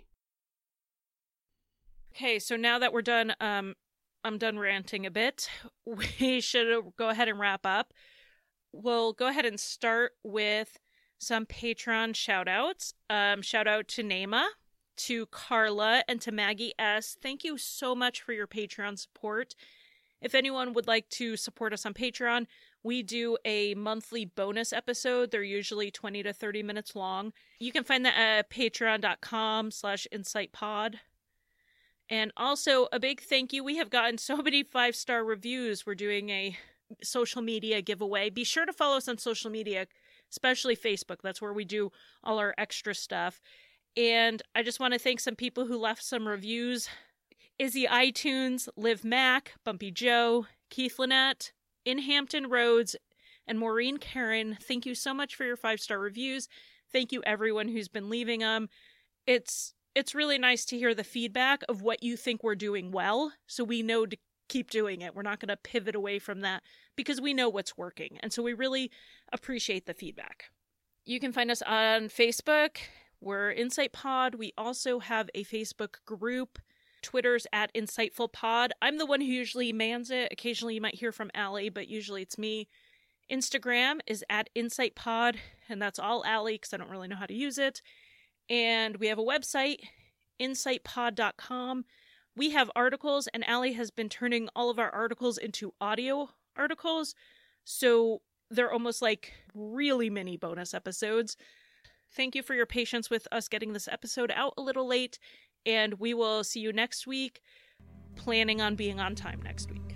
Okay, so now that we're done, um, I'm done ranting a bit. We should go ahead and wrap up. We'll go ahead and start with some Patreon shout-outs. Um, shout out to Naima, to Carla, and to Maggie S. Thank you so much for your Patreon support. If anyone would like to support us on Patreon, we do a monthly bonus episode. They're usually twenty to thirty minutes long. You can find that at patreon.com slash insightpod. And also, a big thank you. We have gotten so many five-star reviews. We're doing a social media giveaway. Be sure to follow us on social media, especially Facebook. That's where we do all our extra stuff. And I just want to thank some people who left some reviews. Izzy iTunes, Liv Mack, Bumpy Joe, Keith Lynette, In Hampton Roads, and Maureen Karen. Thank you so much for your five-star reviews. Thank you everyone who's been leaving them. It's it's really nice to hear the feedback of what you think we're doing well, so we know to keep doing it. We're not going to pivot away from that because we know what's working. And so we really appreciate the feedback. You can find us on Facebook. We're Insight Pod. We also have a Facebook group. Twitter's at Insightful Pod. I'm the one who usually mans it. Occasionally you might hear from Allie, but usually it's me. Instagram is at Insight Pod, and that's all Allie because I don't really know how to use it. And we have a website, insight pod dot com. We have articles, and Allie has been turning all of our articles into audio articles. So they're almost like really mini bonus episodes. Thank you for your patience with us getting this episode out a little late. And we will see you next week, planning on being on time next week.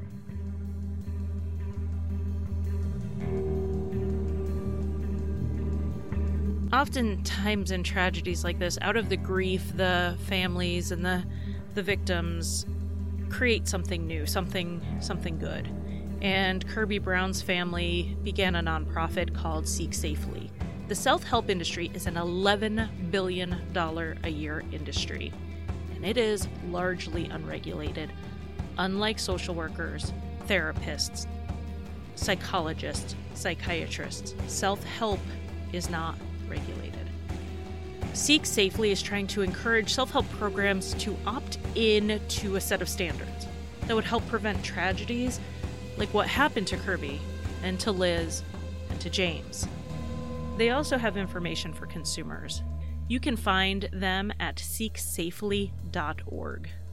Oftentimes in tragedies like this, out of the grief, the families and the the victims create something new, something something good. And Kirby Brown's family began a nonprofit called Seek Safely. The self-help industry is an eleven billion dollars a year industry, and it is largely unregulated. Unlike social workers, therapists, psychologists, psychiatrists, self-help is not regulated. Seek Safely is trying to encourage self-help programs to opt in to a set of standards that would help prevent tragedies like what happened to Kirby and to Liz and to James. They also have information for consumers. You can find them at seek safely dot org.